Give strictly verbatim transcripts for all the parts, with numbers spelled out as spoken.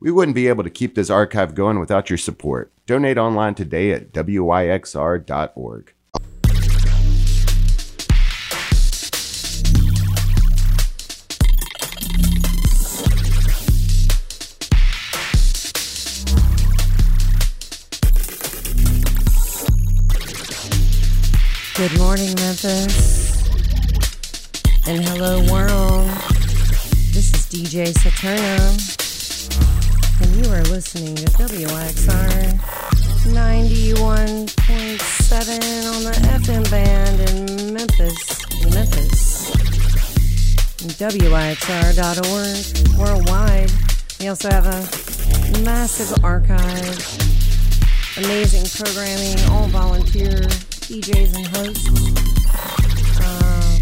We wouldn't be able to keep this archive going without your support. Donate online today at W Y X R dot org. Good morning, Memphis, and hello, world. This is D J Saturno, and you are listening to W I X R ninety-one point seven on the F M band in Memphis, Memphis, and W I X R dot org worldwide. We also have a massive archive, amazing programming, all volunteer D Js and hosts. Uh,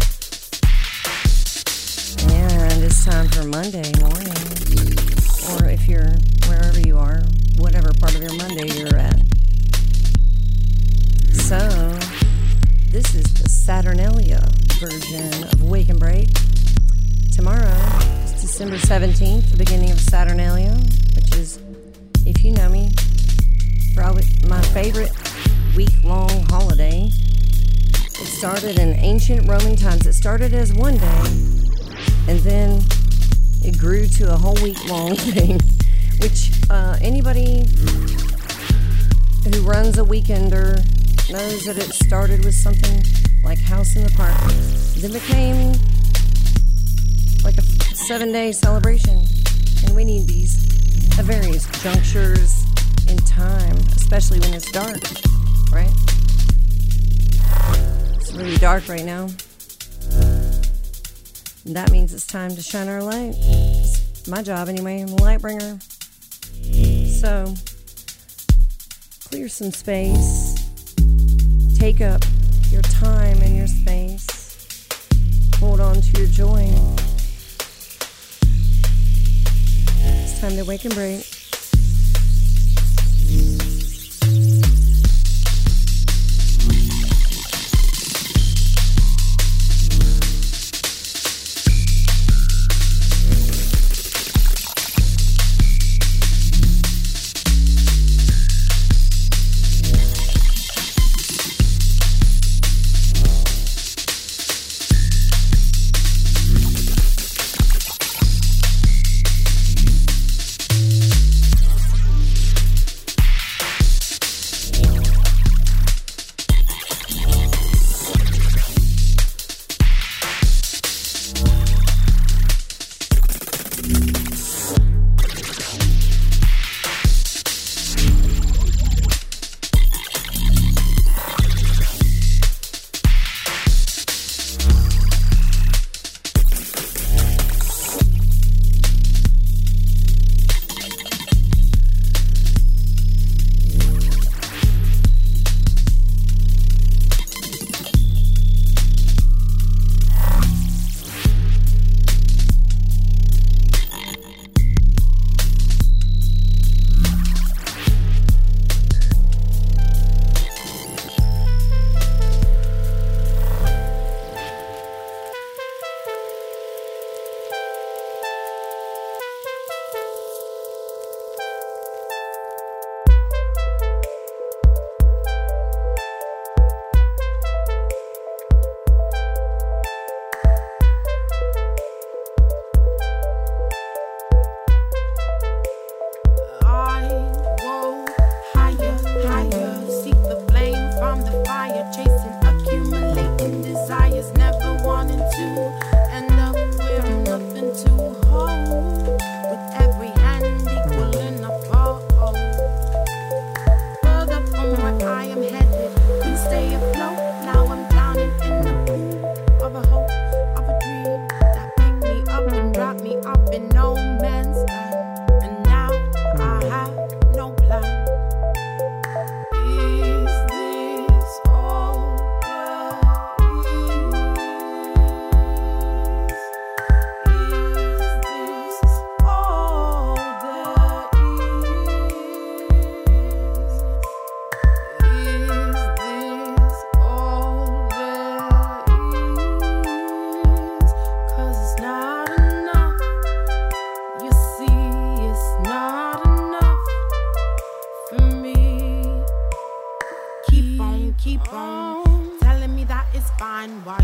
and it's time for Monday morning. Or if you're wherever you are, whatever part of your Monday you're at. So, this is the Saturnalia version of Wake and Break. Tomorrow is December seventeenth, the beginning of Saturnalia, which is, if you know me, probably my favorite week-long holiday. It started in ancient Roman times. It started as one day, and then it grew to a whole week-long thing, which uh, anybody who runs a weekender knows that it started with something like House in the Park. Then became like a seven-day celebration, and we need these at various junctures in time, especially when it's dark. Right? It's really dark right now. And that means it's time to shine our light. It's my job anyway. I'm a light bringer. So, clear some space. Take up your time and your space. Hold on to your joy. It's time to wake and break.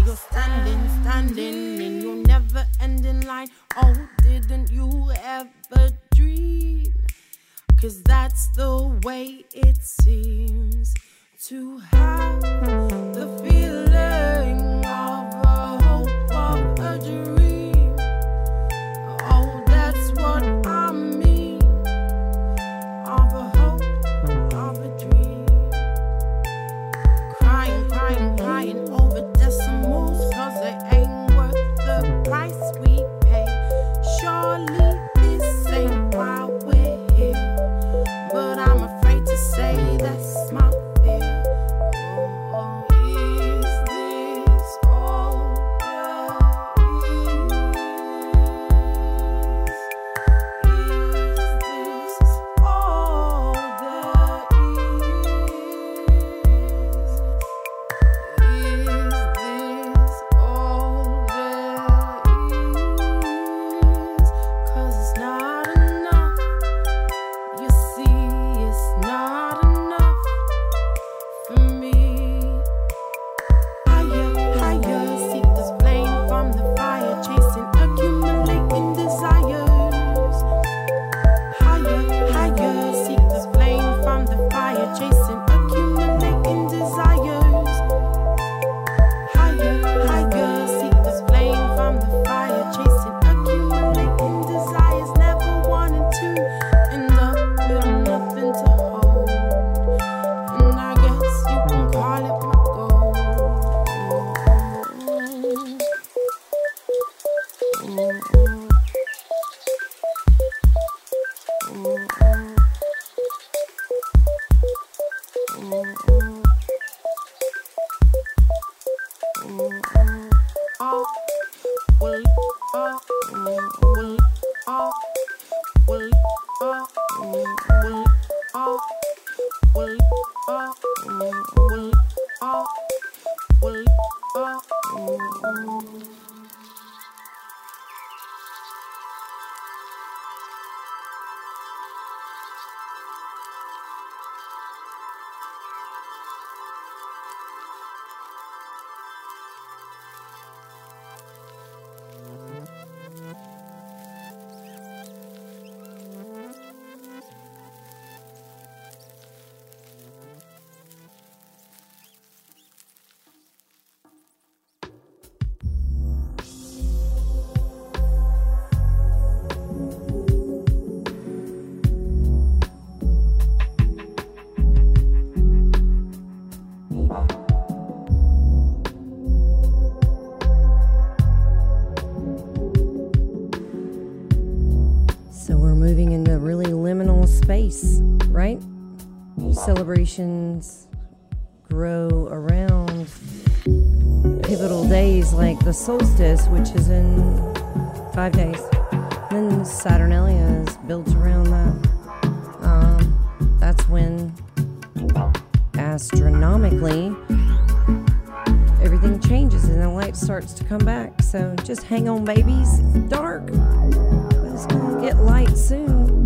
you're standing, standing in your never-ending line. Oh, didn't you ever dream? 'Cause that's the way it seems to have the feeling of a hope, of a dream. Oh, that's what I mean, of a hope, of a dream. Crying, crying, crying over decimals, 'cause they ain't worth the price we pay. Surely this ain't why we're here, but I'm afraid to say that's my fear. Oh, is this all there is? Is this all there is? Is this all there is? 'Cause it's not enough. You see, it's not enough for me. Higher, higher, seek the flame from the fire, chasing, accumulating desires. Higher, higher, seek the flame from the fire, chasing, accumulating desires. Higher, higher, seek the flame from the fire, chasing, accumulating desires. Never wanting to end up with nothing to hold, and I guess you can call it my goal. Oh, well, oh, well, oh, well, oh, well, oh, well, oh, well, oh, well, oh. So we're moving into really liminal space, right? Celebrations grow around pivotal days like the solstice, which is in five days. Then Saturnalia is built around that. Um, that's when astronomically everything changes and the light starts to come back. So just hang on, babies. It's dark, but it's gonna get light soon.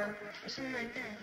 there. I see you right there.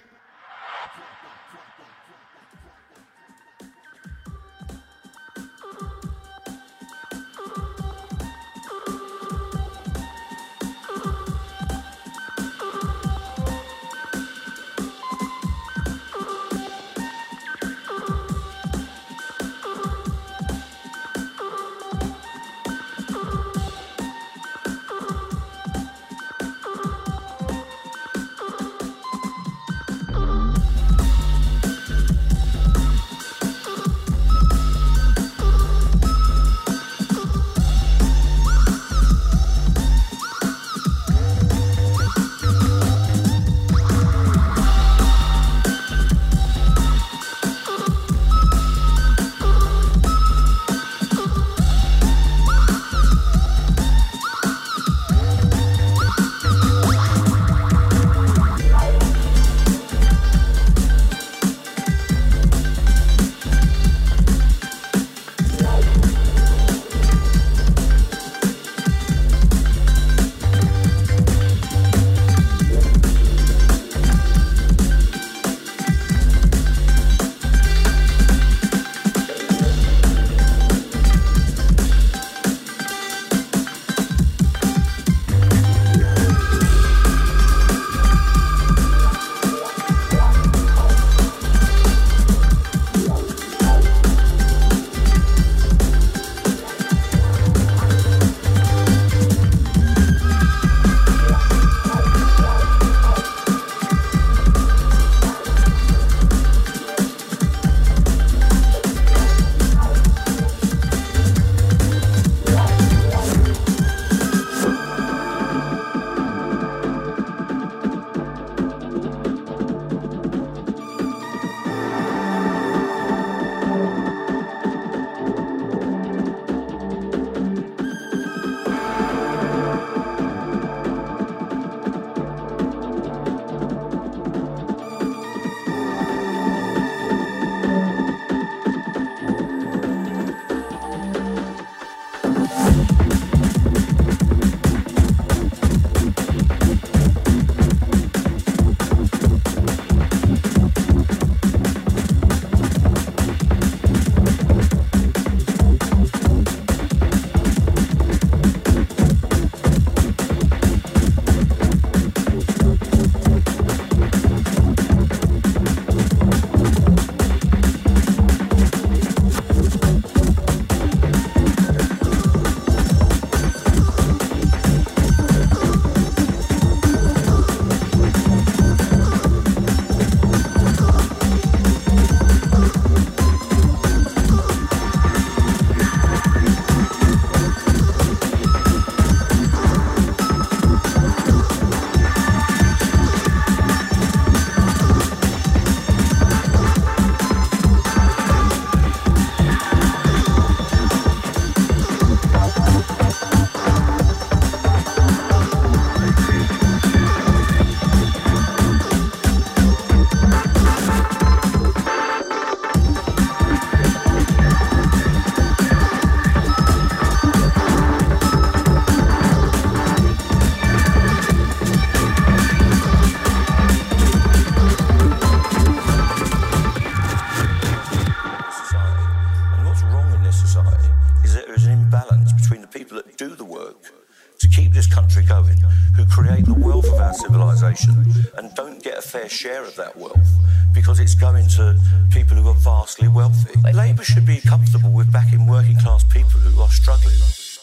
And don't get a fair share of that wealth because it's going to people who are vastly wealthy. Labour should be comfortable with backing working class people who are struggling.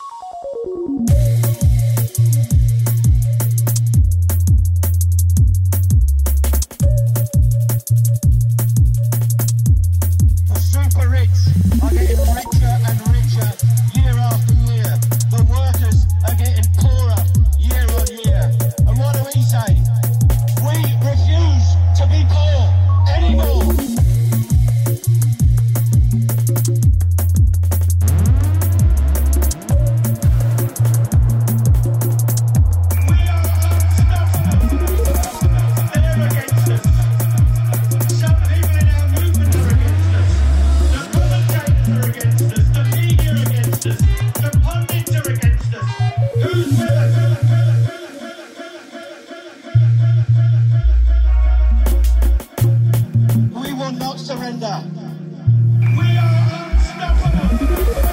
The super rich are getting richer and richer year after year. The workers are getting poorer year on year. And what do we say? We refuse to be poor anymore. under. We are unstoppable.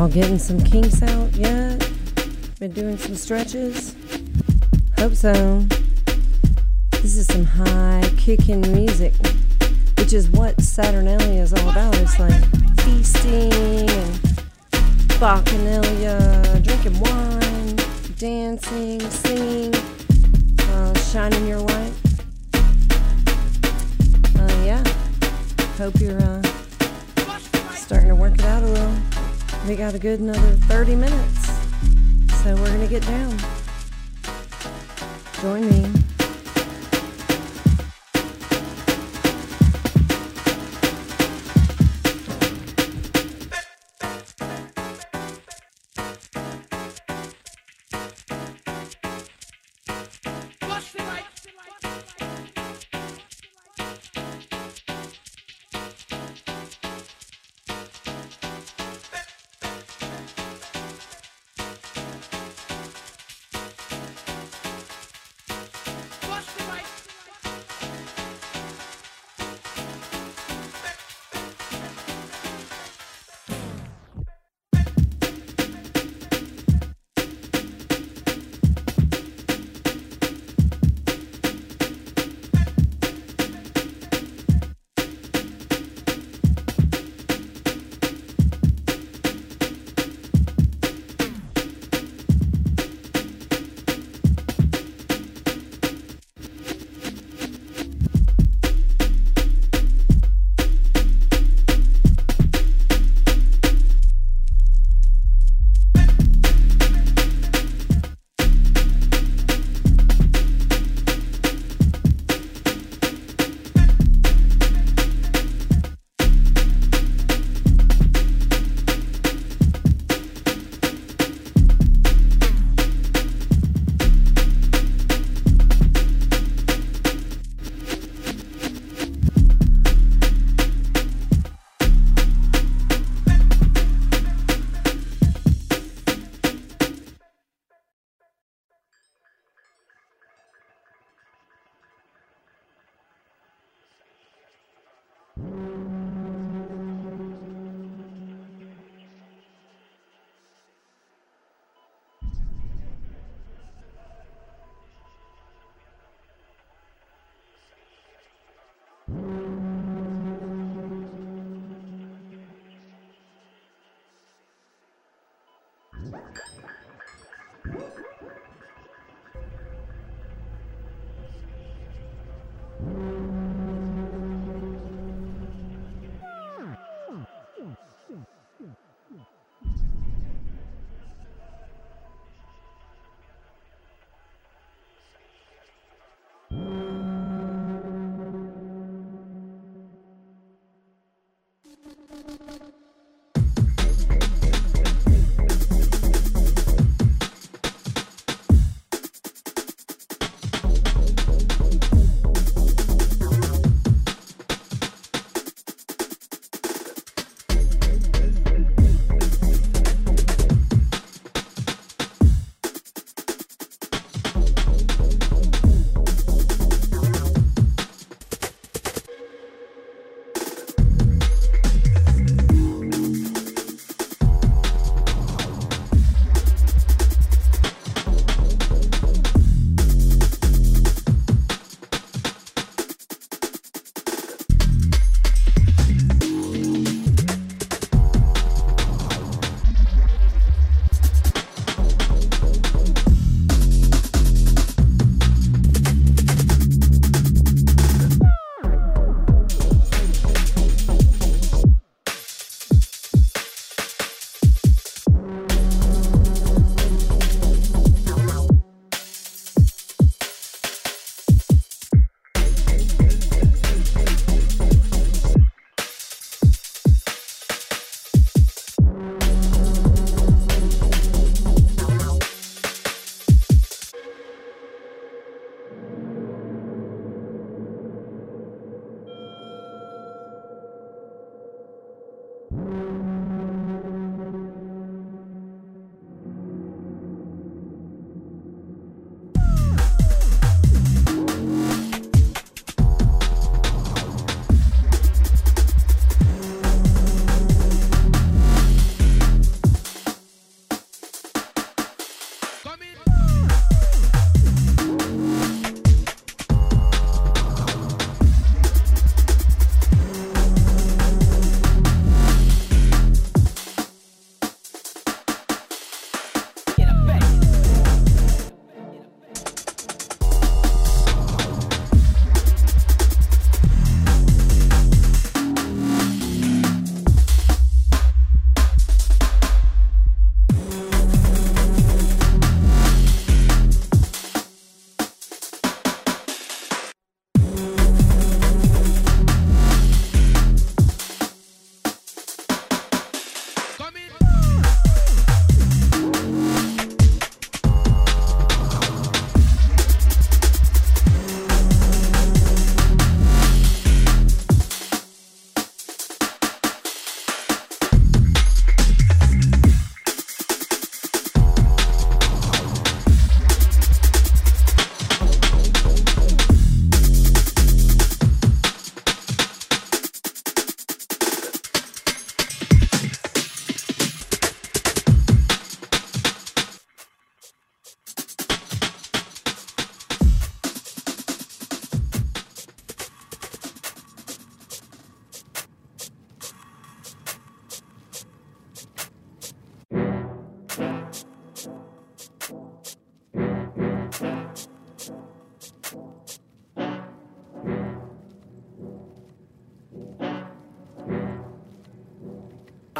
getting some kinks out yet? Been doing some stretches? Hope so. This is some high kicking music, which is what Saturnalia is all about. It's like feasting and bacchanalia, drinking wine, dancing, singing, uh, shining your light. Uh, yeah. Hope you're uh, starting to work it out a little. We got a good another thirty minutes, so we're gonna get down. Join me.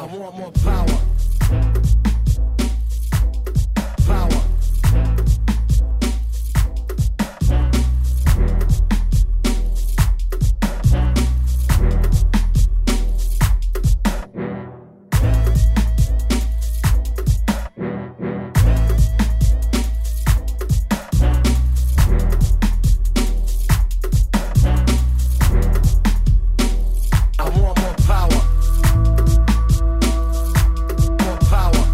want more power. Power. I want more power. More power.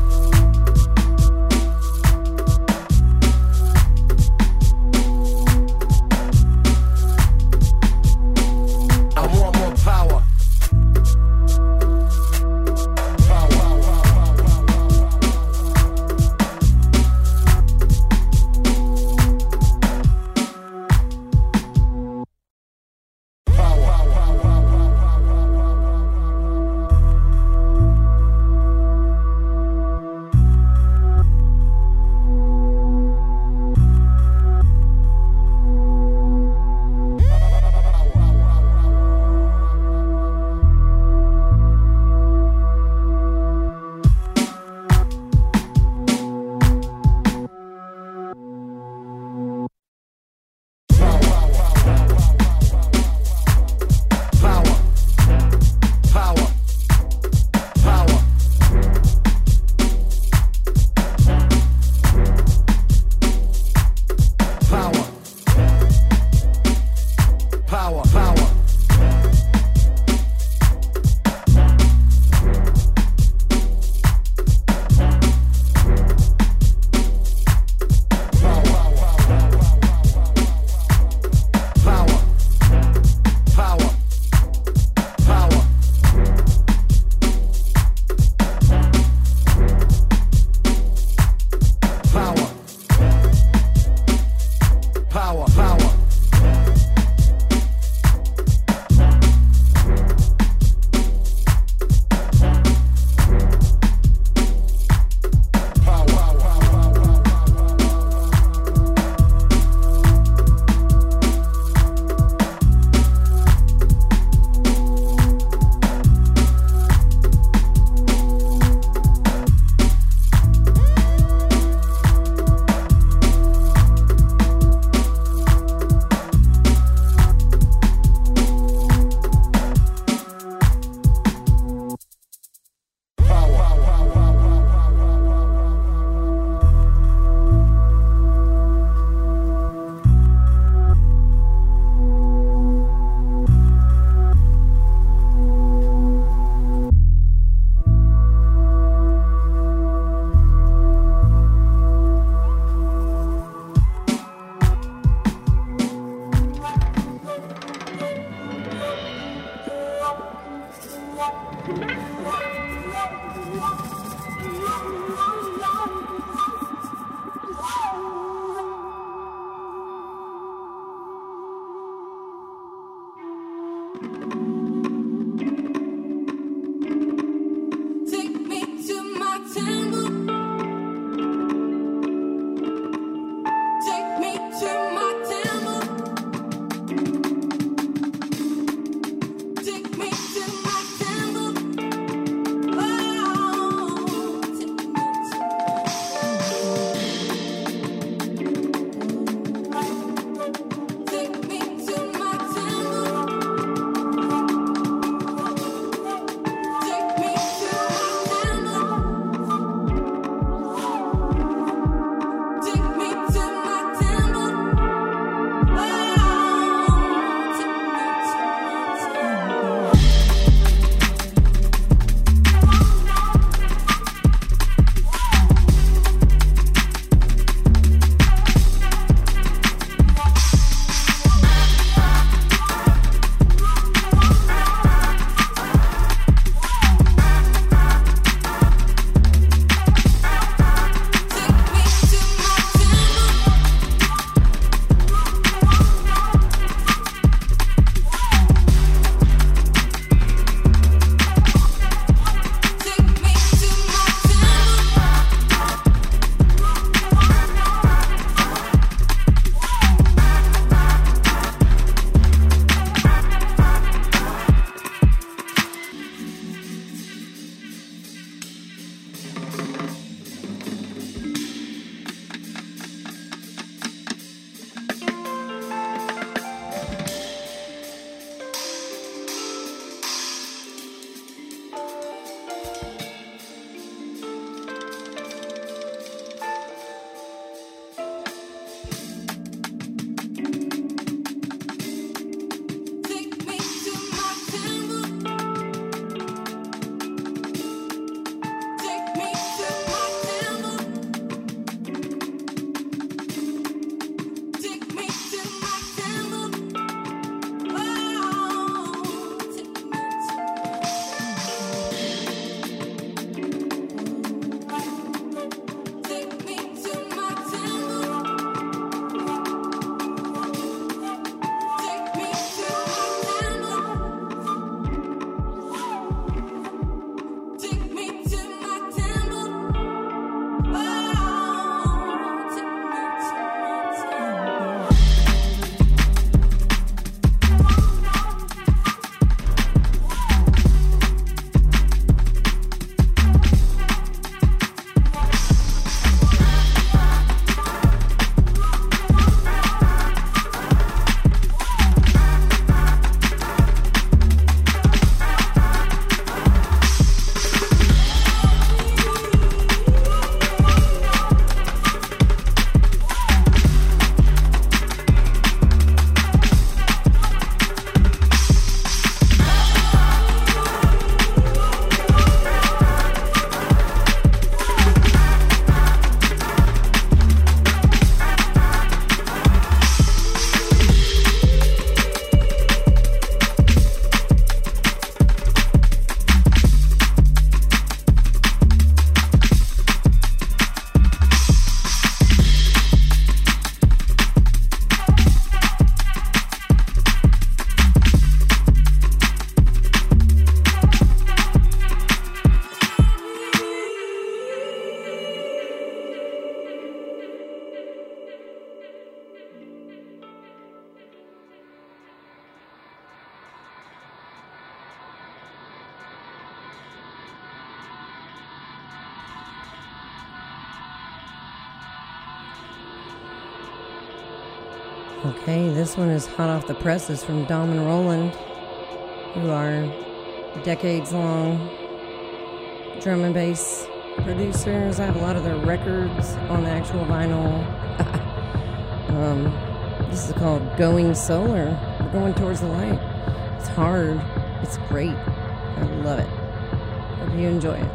Okay, this one is hot off the presses from Dom and Roland, who are decades-long drum and bass producers. I have a lot of their records on the actual vinyl. um, this is called Going Solar. We're going towards the light. It's hard. It's great. I love it. Hope you enjoy it.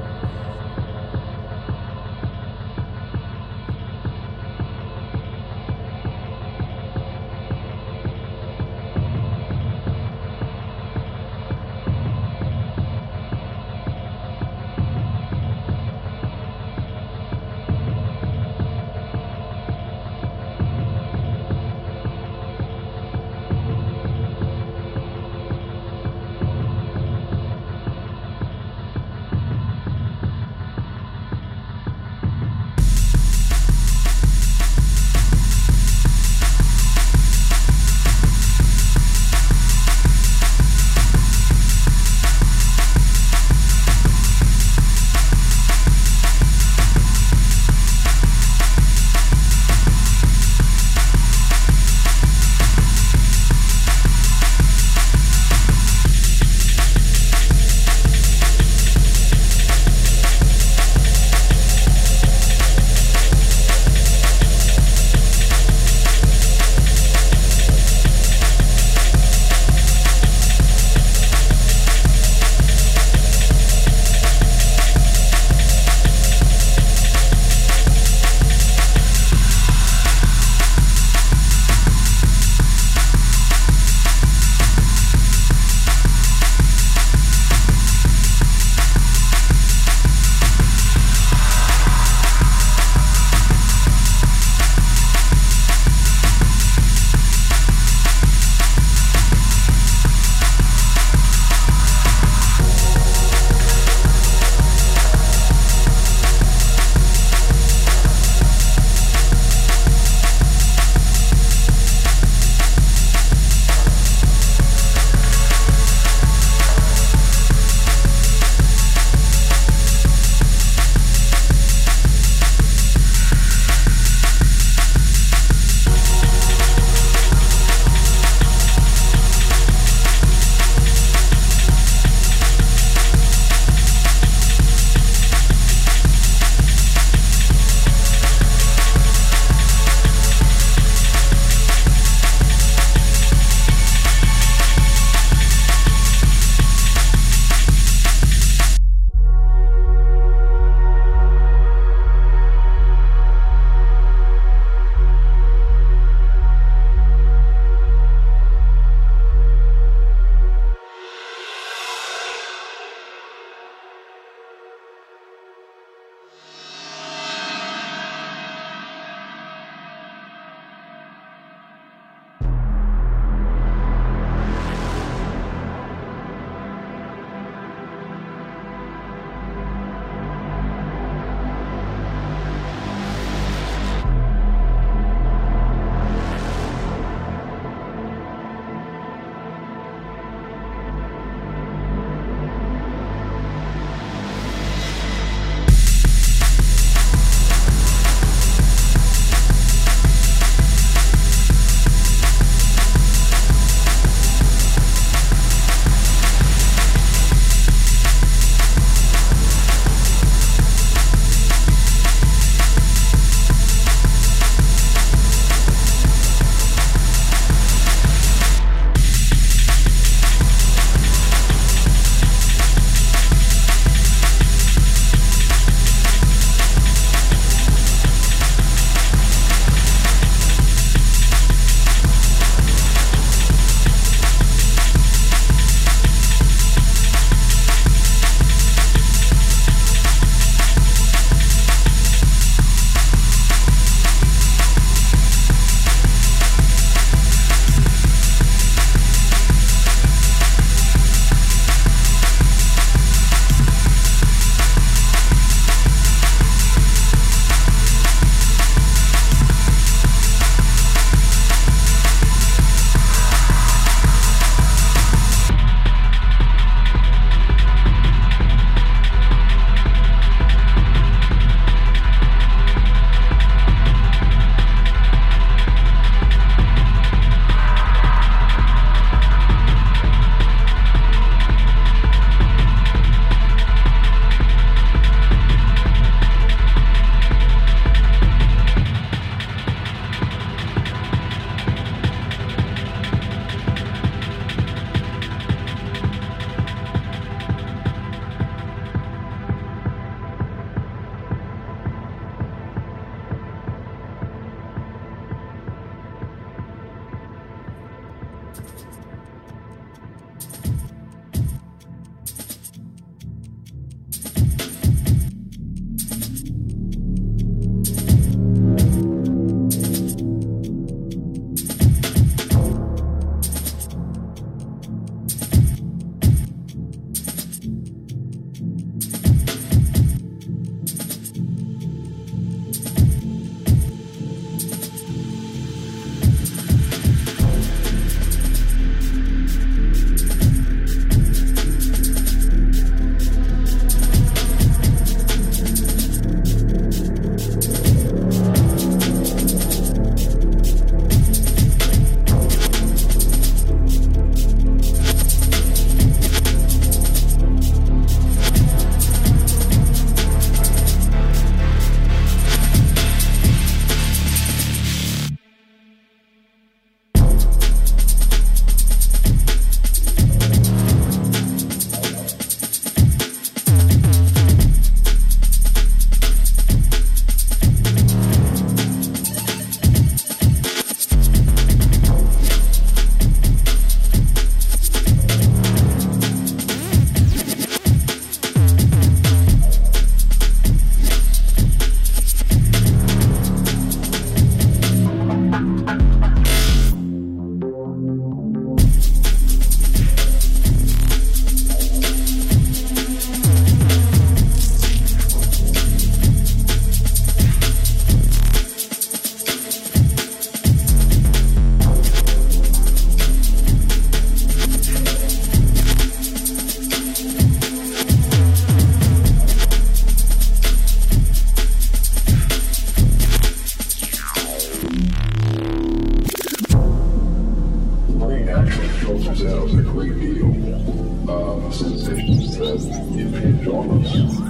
great deal of sensations that impinge on us.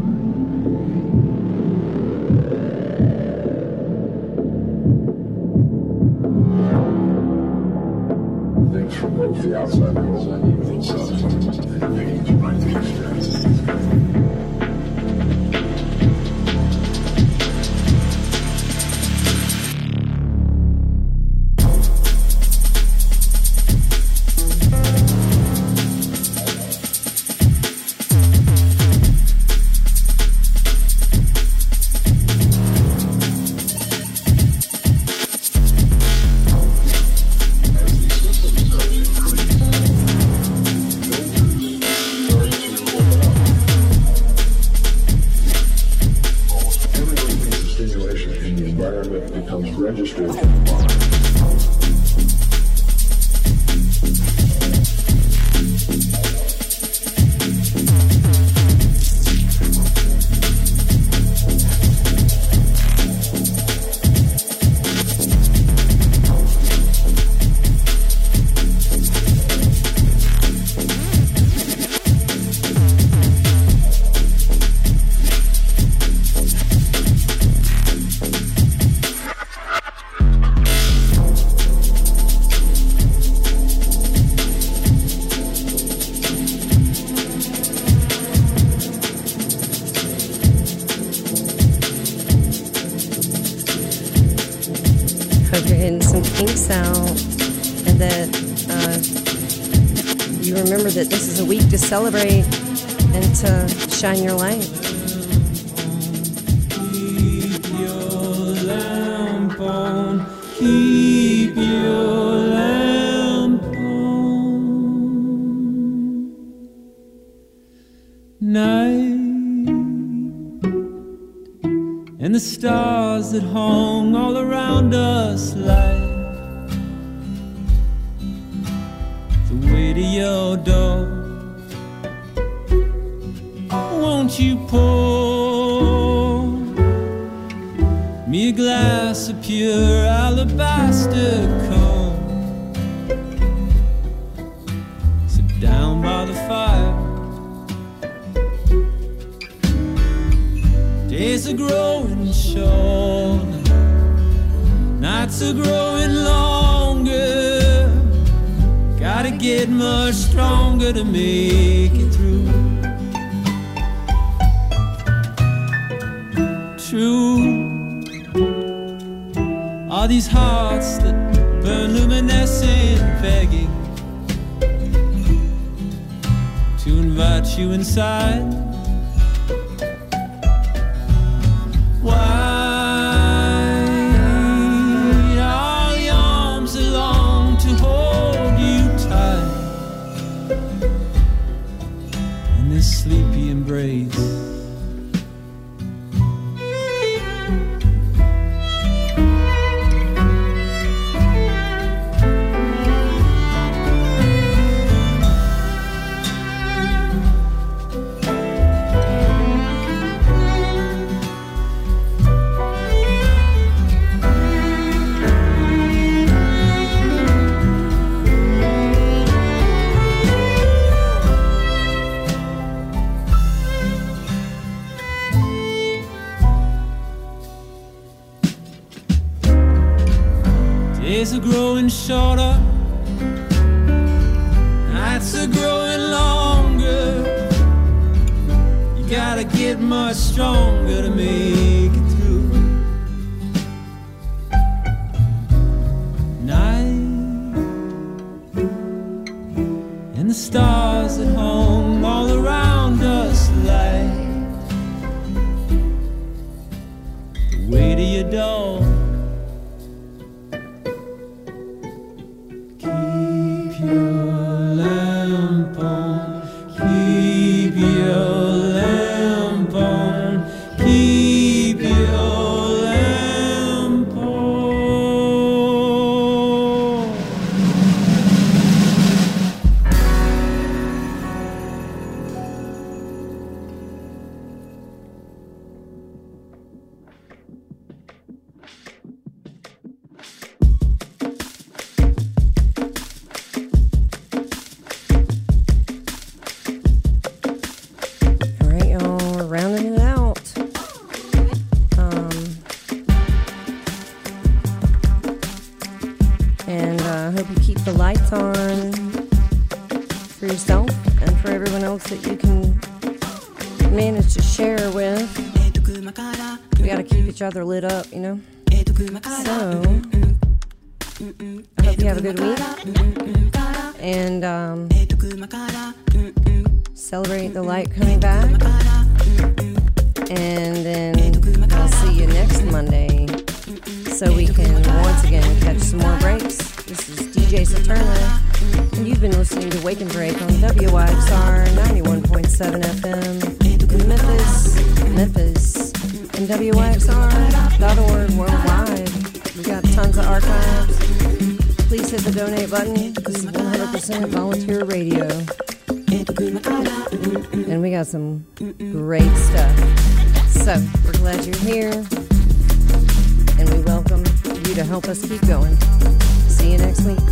Things from both the outside world and the inside impinge on the experience. Celebrate and to shine your light. Keep your lamp on, keep your lamp on. Night and the stars that hung all around us light the way to your door. Won't you pour me a glass of pure alabaster? Come sit down by the fire. Days are growing shorter, nights are growing longer. Gotta get much stronger to make it through. True are these hearts that burn luminescent, begging to invite you inside. Wide are the arms that long to hold you tight in this sleepy embrace. Days are growing shorter, nights are growing longer. You gotta get much stronger to make it through. Night and the stars that hung all around us light the way to your door. I hope you keep the lights on for yourself and for everyone else that you can manage to share with. We gotta keep each other lit up, you know? So, I hope you have a good week. And, um, celebrate the light coming back. And then I'll see you next Monday so we can once again catch some more breaks. This is D J Saturna, and you've been listening to Wake and Break on W Y X R ninety-one point seven F M in Memphis, Memphis, and W Y X R dot org worldwide. We got tons of archives. Please hit the donate button. This is one hundred percent volunteer radio. And we got some great stuff. So, we're glad you're here. And we welcome you to help us keep going. See you next week.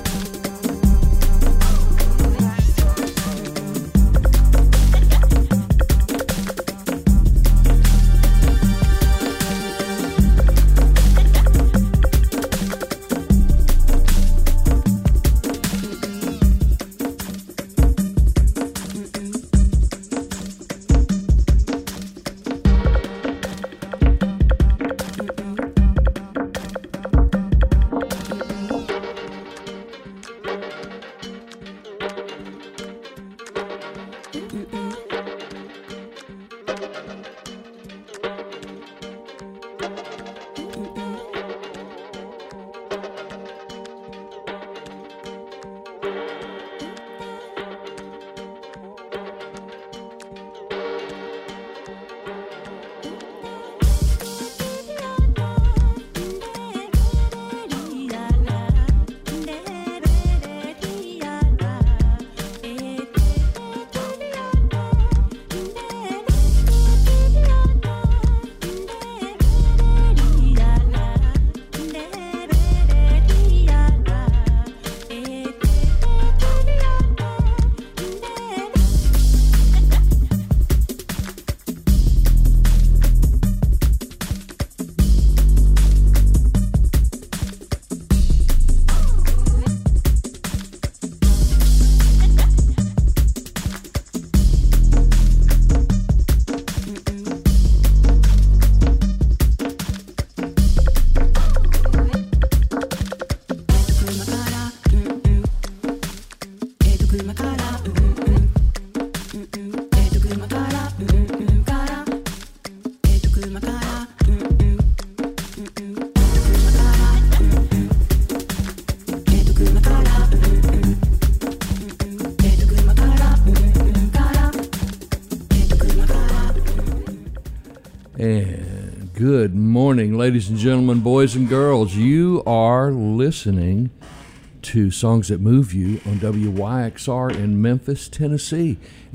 And good morning, ladies and gentlemen, boys and girls. You are listening to Songs That Move You on W Y X R in Memphis, Tennessee.